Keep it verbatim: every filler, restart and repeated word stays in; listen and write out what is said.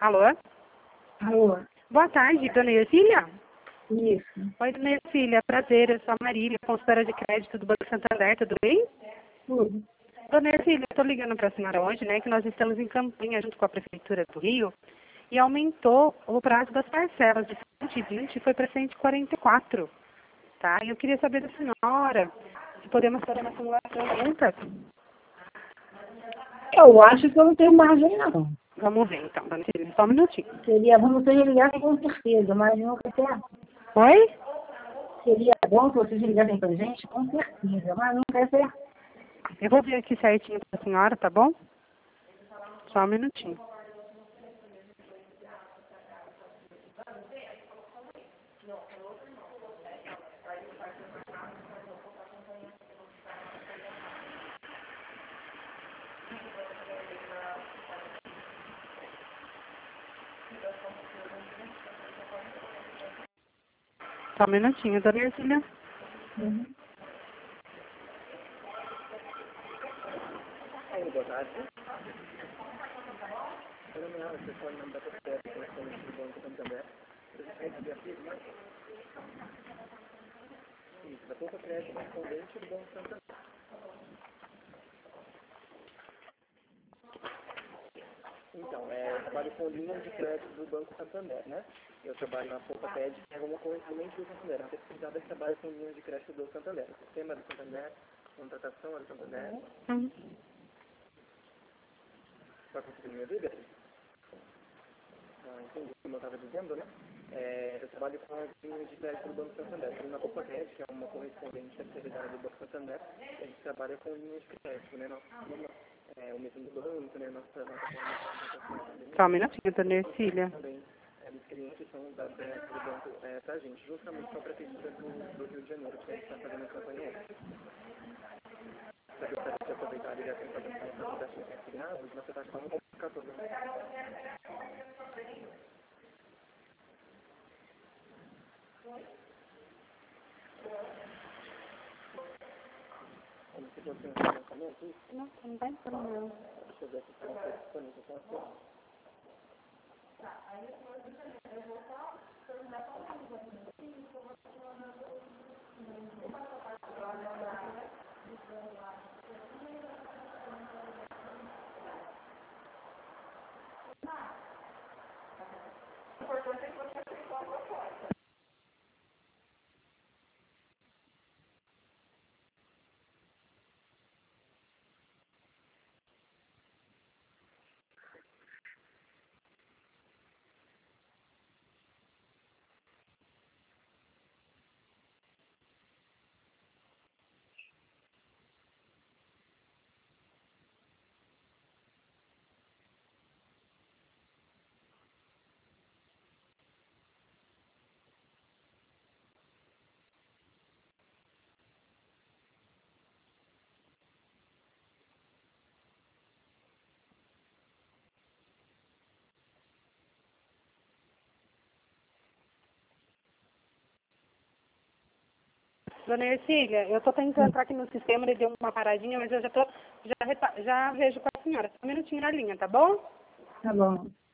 Alô? Alô? Boa tarde, dona Ercília? Isso. Oi, dona Ercília, prazer, eu sou a Marília, consultora de crédito do Banco Santander, tudo bem? Tudo. Dona Ercília, eu estou ligando para a senhora hoje, né, que nós estamos em campanha junto com a Prefeitura do Rio e aumentou o prazo das parcelas de cento e vinte foi para cento e quarenta e quatro, tá? E eu queria saber da senhora se podemos fazer uma simulação juntas. Eu acho que eu não tenho margem, não. Vamos ver então, dona Ercília, só um minutinho. Seria bom vocês ligassem com certeza, mas nunca certo. Oi? Seria bom que vocês ligassem pra gente com certeza, mas nunca é certo. Eu vou ver aqui certinho para a senhora, tá bom? Só um minutinho. Só um minutinho, dona Ercília. Uhum. Oi, boa tarde. Meu nome é Alex, eu sou em nome da P P S, correspondente do Banco Santander. Presidente de afirma. Isso, da Poupa Crédito, correspondente do Banco Santander. Então, é, eu trabalho com linhas de crédito do Banco Santander, né? Eu trabalho na Poupa Crédito, que é uma correspondente do Santander. Na pesquisada, eu trabalho com linhas de crédito do Santander. O sistema é do Santander, contratação é do Santander. Uhum. Está conseguindo me ouvir, Beatriz? Ah, entendi, como eu estava dizendo, né? É, eu trabalho com as linhas de crédito do Banco Santander. Eu na Poupa Crédito, que é uma correspondente terceirizada do Banco Santander, a gente trabalha com linhas de crédito, né? Nós, é, o mesmo do banco, né? Nossa, nossa forma Só um minutinho, dona Ercília. também é, dos clientes são da crédito do banco é, pra gente, justamente com a Prefeitura do, do Rio de Janeiro, que a gente está fazendo a campanha essa. Eu gostaria de aproveitar a ligação para ver se você está consignado, mas você está com um complicador, né? Como se fosse um financiamento, isso? Não, não vai entrar não. Deixa eu ver se está disponível com você. Dona Ercília, eu estou tentando entrar aqui no sistema, ele deu uma paradinha, mas eu já, tô, já, repa- já vejo com a senhora. Só um minutinho na linha, tá bom? Tá bom.